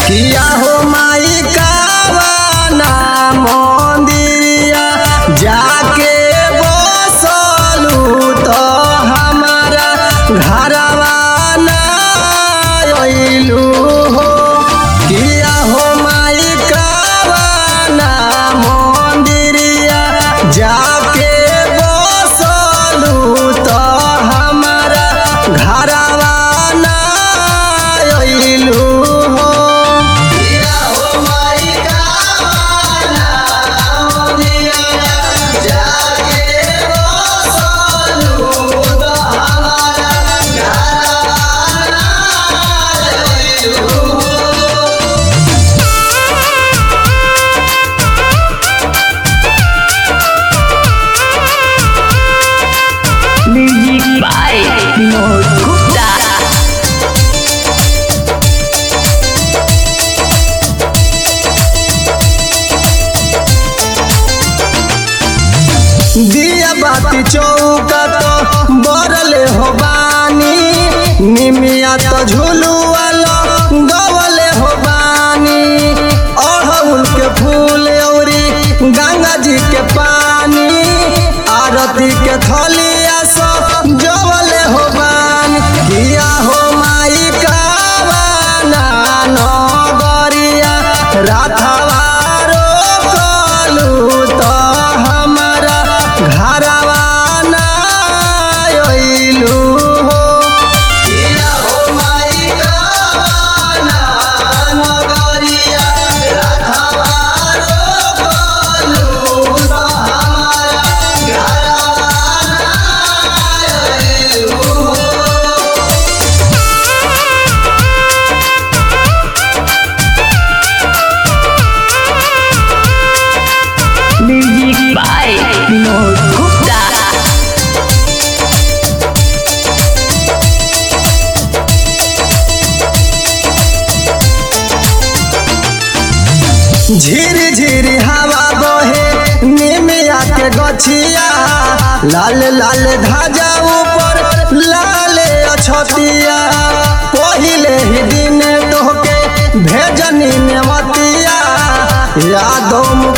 किया हो माई कावना मंदिरिया जाके बसलू तो हमारा घरवा ना अइलू हो। किया हो माई कावना मंदिरिया जाके बसलू तो हमारा घरवा ना अइलू हो। Music by Vinod Gupta. दिया बाती चौका तो बरले हो बानी निमिया तो झुलुआलो गवले हो बानी अड़हुल के फूल औरी गंगा जी के पानी आरती के थलिया सो जवले हो बानी। किया हो माई कावना नगरिया राथवा रोकलू तो हमारा घरवा ना अइलू हो। किया हो माई कावना नगरिया राथवा रोकलू तो हमारा घरवा ना अइलू हो। Music by Vinod Gupta. झिर झिर हवा बहे निमिया के गछिया लाल लाल ध्वजा ऊपर लाल अछतिया पहिले ही दिन तोहके भेजनी नेवतिया यादों